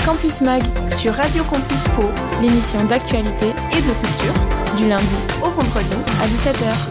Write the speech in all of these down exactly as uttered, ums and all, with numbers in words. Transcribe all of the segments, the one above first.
Campus Mag sur Radio Campus Pau, l'émission d'actualité et de culture, du lundi au vendredi à dix-sept heures.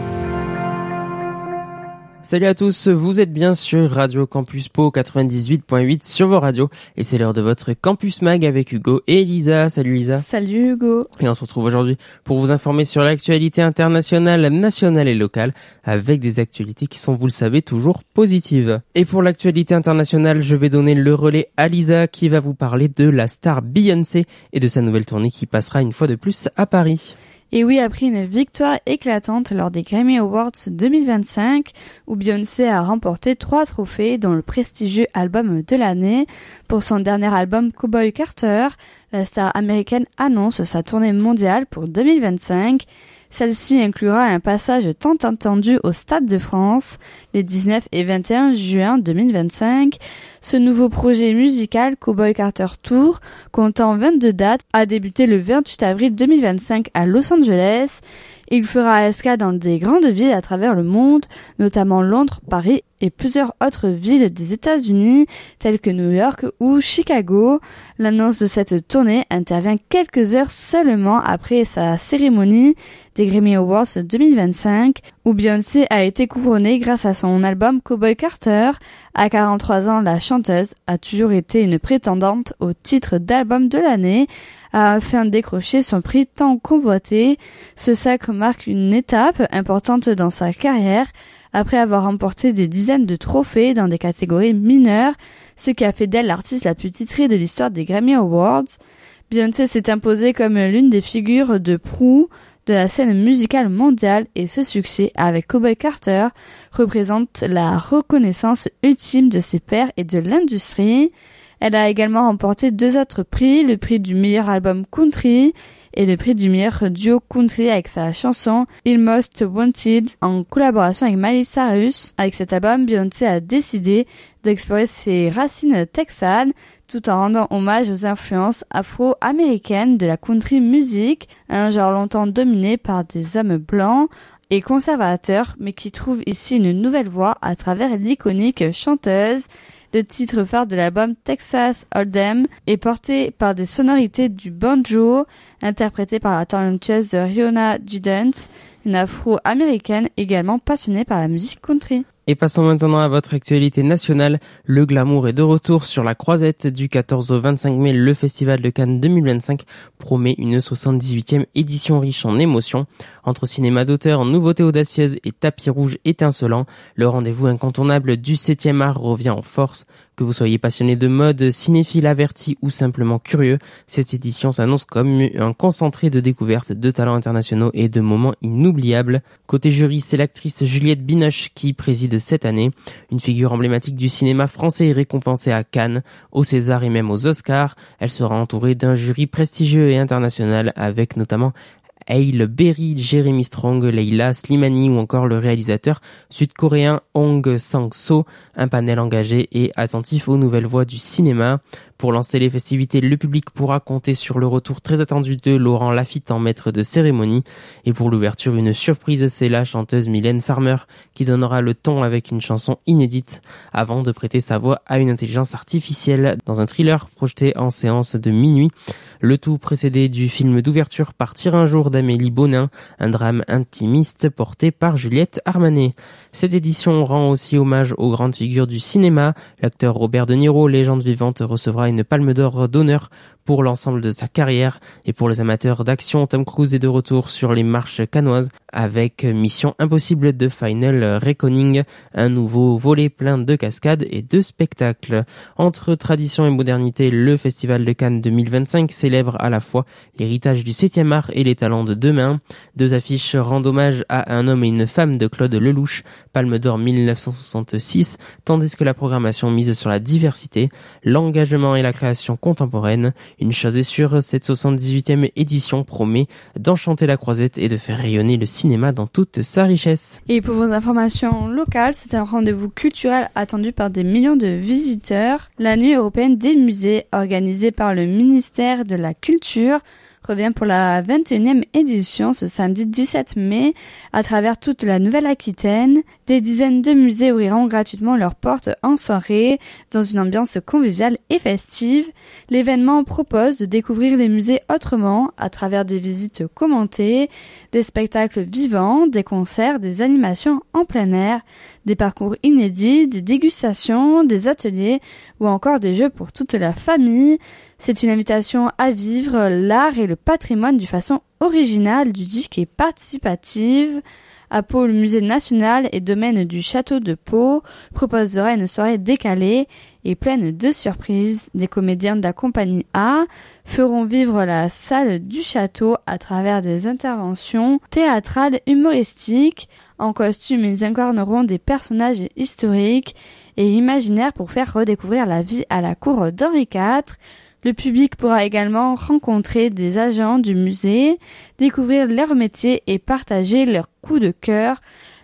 Salut à tous, vous êtes bien sur Radio Campus Pau quatre-vingt-dix-huit virgule huit sur vos radios et c'est l'heure de votre Campus Mag avec Hugo et Lisa. Salut Lisa. Salut Hugo. Et on se retrouve aujourd'hui pour vous informer sur l'actualité internationale, nationale et locale avec des actualités qui sont, vous le savez, toujours positives. Et pour l'actualité internationale, je vais donner le relais à Lisa qui va vous parler de la star Beyoncé et de sa nouvelle tournée qui passera une fois de plus à Paris. Et oui, après une victoire éclatante lors des Grammy Awards deux mille vingt-cinq, où Beyoncé a remporté trois trophées dont le prestigieux album de l'année, pour son dernier album Cowboy Carter, la star américaine annonce sa tournée mondiale pour deux mille vingt-cinq. Celle-ci inclura un passage tant attendu au Stade de France les dix-neuf et vingt et un juin deux mille vingt-cinq. Ce nouveau projet musical Cowboy Carter Tour, comptant vingt-deux dates, a débuté le vingt-huit avril deux mille vingt-cinq à Los Angeles. Il fera escale dans des grandes villes à travers le monde, notamment Londres, Paris et plusieurs autres villes des États-Unis, telles que New York ou Chicago. L'annonce de cette tournée intervient quelques heures seulement après sa cérémonie des Grammy Awards deux mille vingt-cinq, où Beyoncé a été couronnée grâce à son album Cowboy Carter. À quarante-trois ans, la chanteuse a toujours été une prétendante au titre d'album de l'année, afin de décrocher son prix tant convoité. Ce sacre marque une étape importante dans sa carrière, après avoir remporté des dizaines de trophées dans des catégories mineures, ce qui a fait d'elle l'artiste la plus titrée de l'histoire des Grammy Awards. Beyoncé s'est imposée comme l'une des figures de proue de la scène musicale mondiale et ce succès avec Cowboy Carter représente la reconnaissance ultime de ses pairs et de l'industrie. Elle a également remporté deux autres prix, le prix du meilleur album country et le prix du meilleur duo country avec sa chanson Il Most Wanted en collaboration avec Miley Cyrus. Avec cet album, Beyoncé a décidé d'explorer ses racines texanes tout en rendant hommage aux influences afro-américaines de la country music, un genre longtemps dominé par des hommes blancs et conservateurs, mais qui trouve ici une nouvelle voix à travers l'iconique chanteuse. Le titre phare de l'album Texas Hold'em est porté par des sonorités du banjo, interprétées par la talentueuse Rihanna Giddens, une afro-américaine également passionnée par la musique country. Et passons maintenant à votre actualité nationale. Le glamour est de retour sur la Croisette du quatorze au vingt-cinq mai. Le Festival de Cannes deux mille vingt-cinq promet une soixante-dix-huitième édition riche en émotions. Entre cinéma d'auteur, nouveautés audacieuses et tapis rouge étincelant, le rendez-vous incontournable du septième art revient en force. Que vous soyez passionné de mode, cinéphile averti ou simplement curieux, cette édition s'annonce comme un concentré de découvertes, de talents internationaux et de moments inoubliables. Côté jury, c'est l'actrice Juliette Binoche qui préside cette année. Une figure emblématique du cinéma français récompensée à Cannes, au César et même aux Oscars. Elle sera entourée d'un jury prestigieux et international avec notamment Halle Berry, Jeremy Strong, Leila Slimani ou encore le réalisateur sud-coréen Hong Sang-soo, un panel engagé et attentif aux nouvelles voix du cinéma. Pour lancer les festivités, le public pourra compter sur le retour très attendu de Laurent Lafitte en maître de cérémonie. Et pour l'ouverture, une surprise, c'est la chanteuse Mylène Farmer qui donnera le ton avec une chanson inédite avant de prêter sa voix à une intelligence artificielle dans un thriller projeté en séance de minuit. Le tout précédé du film d'ouverture Partir un jour d'Amélie Bonin, un drame intimiste porté par Juliette Armanet. Cette édition rend aussi hommage aux grandes figures du cinéma. L'acteur Robert De Niro, légende vivante, recevra une palme d'or d'honneur pour l'ensemble de sa carrière. Et pour les amateurs d'action, Tom Cruise est de retour sur les marches cannoises avec Mission Impossible de Final Reckoning, un nouveau volet plein de cascades et de spectacles. Entre tradition et modernité, le Festival de Cannes deux mille vingt-cinq célèbre à la fois l'héritage du septième art et les talents de demain. Deux affiches rendent hommage à Un homme et une femme de Claude Lelouch, Palme d'or mille neuf cent soixante-six, tandis que la programmation mise sur la diversité, l'engagement et la création contemporaine. Une chose est sûre, cette soixante-dix-huitième édition promet d'enchanter la Croisette et de faire rayonner le cinéma dans toute sa richesse. Et pour vos informations locales, c'est un rendez-vous culturel attendu par des millions de visiteurs. La Nuit européenne des musées, organisée par le ministère de la Culture, revient pour la vingt et unième édition ce samedi dix-sept mai à travers toute la Nouvelle-Aquitaine. Des dizaines de musées ouvriront gratuitement leurs portes en soirée dans une ambiance conviviale et festive. L'événement propose de découvrir les musées autrement à travers des visites commentées, des spectacles vivants, des concerts, des animations en plein air, des parcours inédits, des dégustations, des ateliers ou encore des jeux pour toute la famille. C'est une invitation à vivre l'art et le patrimoine d'une façon originale, ludique et participative. À Pau, le musée national et domaine du château de Pau proposera une soirée décalée et pleine de surprises. Des comédiens de la compagnie A feront vivre la salle du château à travers des interventions théâtrales humoristiques. En costume, ils incarneront des personnages historiques et imaginaires pour faire redécouvrir la vie à la cour d'Henri quatre. Le public pourra également rencontrer des agents du musée, découvrir leur métier et partager leurs coups de cœur.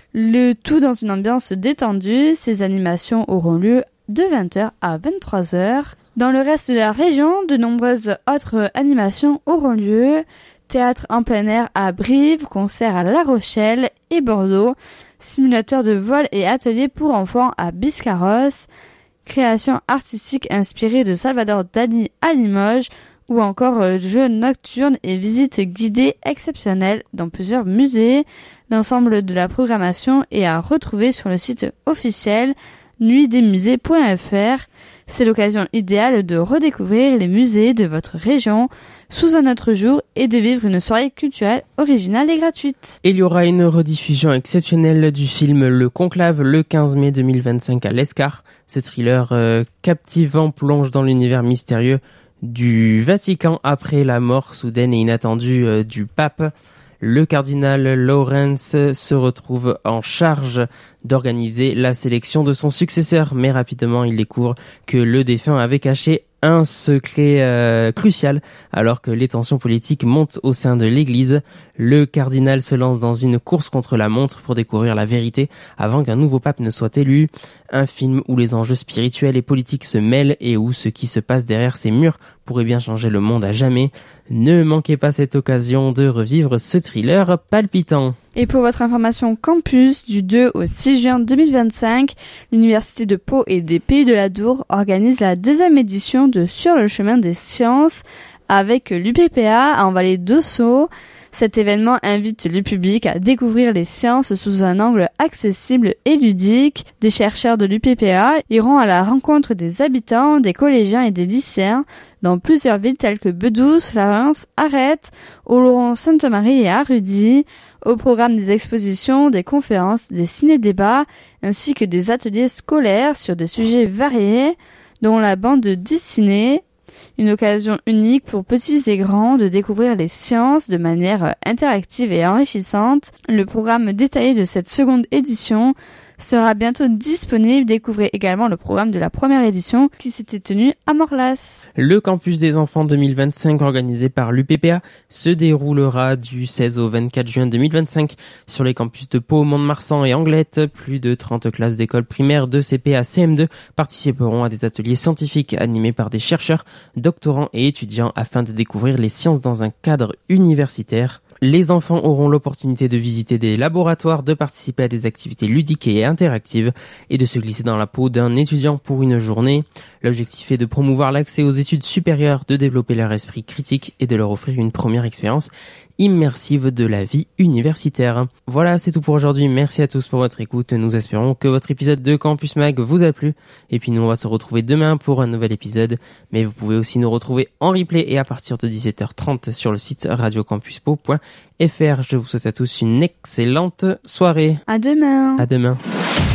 Le tout dans une ambiance détendue. Ces animations auront lieu de vingt heures à vingt-trois heures. Dans le reste de la région, de nombreuses autres animations auront lieu. Théâtre en plein air à Brive, concert à La Rochelle et Bordeaux, simulateur de vol et atelier pour enfants à Biscarrosse, création artistique inspirée de Salvador Dali à Limoges, ou encore euh, jeux nocturnes et visites guidées exceptionnelles dans plusieurs musées. L'ensemble de la programmation est à retrouver sur le site officiel nuit des musées point f r. C'est l'occasion idéale de redécouvrir les musées de votre région sous un autre jour et de vivre une soirée culturelle originale et gratuite. Il y aura une rediffusion exceptionnelle du film Le Conclave le quinze mai deux mille vingt-cinq à l'Escar. Ce thriller euh, captivant plonge dans l'univers mystérieux du Vatican après la mort soudaine et inattendue euh, du pape. Le cardinal Lawrence se retrouve en charge d'organiser la sélection de son successeur, mais rapidement il découvre que le défunt avait caché un secret euh, crucial alors que les tensions politiques montent au sein de l'Église. Le cardinal se lance dans une course contre la montre pour découvrir la vérité avant qu'un nouveau pape ne soit élu. Un film où les enjeux spirituels et politiques se mêlent et où ce qui se passe derrière ces murs pourrait bien changer le monde à jamais. Ne manquez pas cette occasion de revivre ce thriller palpitant. Et pour votre information campus, du deux au six juin deux mille vingt-cinq, l'Université de Pau et des Pays de la Dour organise la deuxième édition de Sur le chemin des sciences avec l'U P P A en Vallée d'Ossau. Cet événement invite le public à découvrir les sciences sous un angle accessible et ludique. Des chercheurs de l'U P P A iront à la rencontre des habitants, des collégiens et des lycéens dans plusieurs villes telles que Bedous, Larens, Arrête, Oloron, Sainte-Marie et Arrudy. Au programme des expositions, des conférences, des ciné-débats, ainsi que des ateliers scolaires sur des sujets variés, dont la bande dessinée. Une occasion unique pour petits et grands de découvrir les sciences de manière interactive et enrichissante. Le programme détaillé de cette seconde édition sera bientôt disponible. Découvrez également le programme de la première édition qui s'était tenue à Morlas. Le campus des enfants deux mille vingt-cinq organisé par l'U P P A se déroulera du seize au vingt-quatre juin deux mille vingt-cinq sur les campus de Pau, Mont-de-Marsan et Anglet. Plus de trente classes d'école primaire de C P à C M deux participeront à des ateliers scientifiques animés par des chercheurs, doctorants et étudiants afin de découvrir les sciences dans un cadre universitaire. Les enfants auront l'opportunité de visiter des laboratoires, de participer à des activités ludiques et interactives et de se glisser dans la peau d'un étudiant pour une journée. L'objectif est de promouvoir l'accès aux études supérieures, de développer leur esprit critique et de leur offrir une première expérience immersive de la vie universitaire. Voilà, c'est tout pour aujourd'hui. Merci à tous pour votre écoute. Nous espérons que votre épisode de Campus Mag vous a plu. Et puis nous, on va se retrouver demain pour un nouvel épisode. Mais vous pouvez aussi nous retrouver en replay et à partir de dix-sept heures trente sur le site radio campus pau point f r. Je vous souhaite à tous une excellente soirée. À demain. À demain.